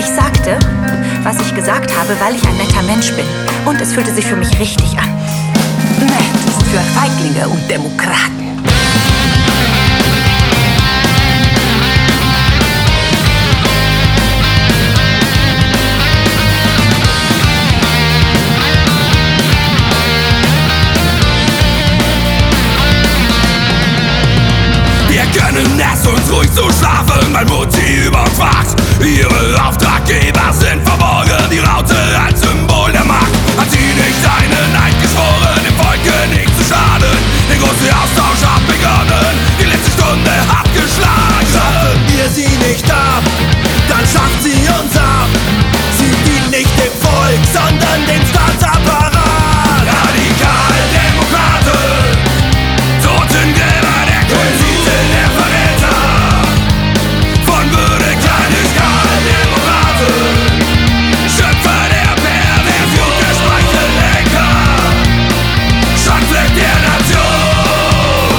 Ich sagte, was ich gesagt habe, weil ich ein netter Mensch bin. Und es fühlte sich für mich richtig an. Nett ist für Feiglinge und Demokraten. Wir können es uns ruhig zu schlafen, weil Mutti über uns wacht. Ihre Auftraggeber sind verborgen, die Raute als Symbol der Macht. Hat sie nicht einen Eid geschworen, dem Volke nicht zu schaden? Der große Austausch hat begonnen, die letzte Stunde hat geschlagen. Schaffen wir sie nicht ab, dann schafft sie uns ab. Sie dient nicht dem Volk, sondern dem Staatsapparat. Radikaldemokraten, Totengräber der Kultur, der Verräter. Von Würde Kleinigkeit-Demokraten, Schöpfer der Perversion, der Speichellenker, Schandfleck der Nation.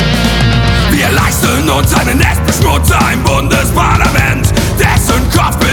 Wir leisten uns einen Nestbeschmutzer im Bundesparlament, dessen Kopf